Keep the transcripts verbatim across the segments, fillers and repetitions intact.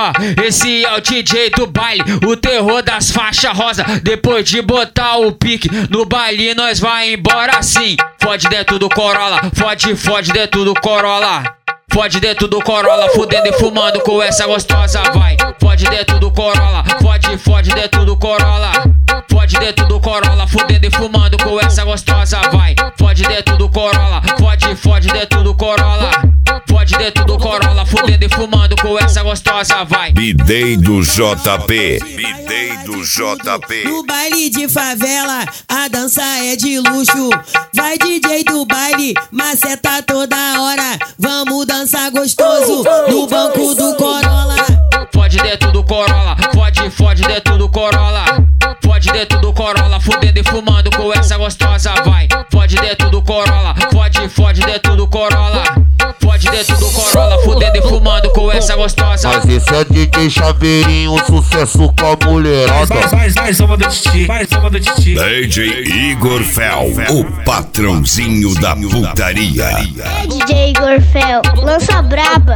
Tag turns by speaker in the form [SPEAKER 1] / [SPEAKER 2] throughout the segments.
[SPEAKER 1] Ah, esse é o D J do baile, o terror das faixas rosa. Depois de botar o pique no baile, nós vai embora sim. Fode dentro do Corolla, fode, fode dentro do Corolla. Fode dentro do Corolla, fudendo e fumando com essa gostosa, vai. Fode dentro do Corolla, fode, fode dentro do Corolla. Fode dentro do Corolla, fudendo e fumando com essa gostosa, vai. Fode dentro do Corolla, fode, fode dentro do Corolla. Fode dentro do Corolla, fudendo e fumando com essa gostosa, vai.
[SPEAKER 2] B J do J P, B J do J P.
[SPEAKER 3] No baile de favela, a dança é de luxo. Vai D J do baile, maceta toda hora. Vamos dançar gostoso no banco do Corolla.
[SPEAKER 1] Fode dentro do Corolla, fode, fode dentro do Corolla. Fode dentro do Corolla, fudendo e fumando com essa gostosa, vai. Fode dentro do Corolla, fode, fode dentro do Corolla. Fode dentro do Corolla, fudendo e fumando com essa gostosa.
[SPEAKER 4] Mas esse é D J Chaveirinho, sucesso com a mulherada.
[SPEAKER 5] Vai, vai, vai, samba do Titi, vai, samba do Titi.
[SPEAKER 2] D J Igor Fel, o patrãozinho da putaria.
[SPEAKER 6] É D J Igor Fel, lança braba.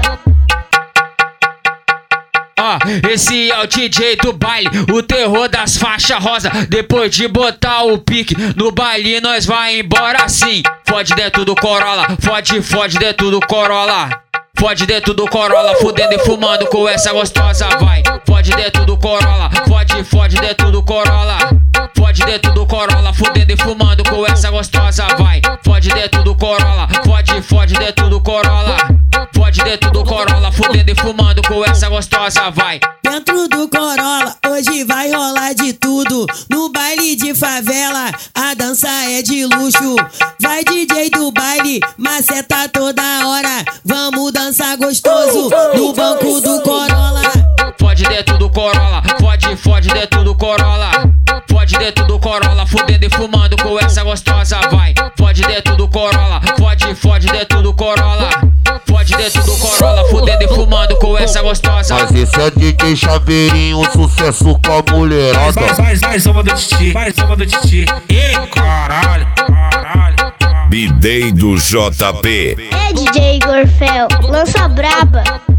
[SPEAKER 1] Ah, esse é o D J do baile, o terror das faixas rosa. Depois de botar o pique no baile, nós vai embora sim. Fode dentro do Corolla, fode, fode dentro do Corolla. Fode dentro do Corolla, fudendo e fumando com essa gostosa, vai. Fode dentro do Corolla, fode, fode dentro do Corolla. Fode dentro do Corolla, fudendo e fumando com essa gostosa, vai. Fode dentro do Corolla, fode, fode dentro do Corolla. Fode dentro do Corolla, fudendo e fumando com essa gostosa, vai.
[SPEAKER 3] Dentro do Corolla, hoje vai rolar de tudo. No baile de favela, a dança é de luxo. Vai D J do baile, maceta toda hora. Vamos dançar gostoso no banco do Corolla.
[SPEAKER 1] Fode dentro do Corolla, fode, fode dentro do Corolla. Fode dentro do Corolla, fudendo e fumando com essa gostosa, vai. Fode dentro do Corolla, fode, fode dentro do Corolla. Fode dentro do Corolla, fudendo e fumando com essa gostosa.
[SPEAKER 4] Mas esse é D J Chaveirinho, sucesso com a mulherada.
[SPEAKER 5] Vai, vai, vai, samba do Titi, vai, samba do Titi. Ih, caralho, caralho.
[SPEAKER 2] B J do J P.
[SPEAKER 6] É D J Igor Fel, lança braba.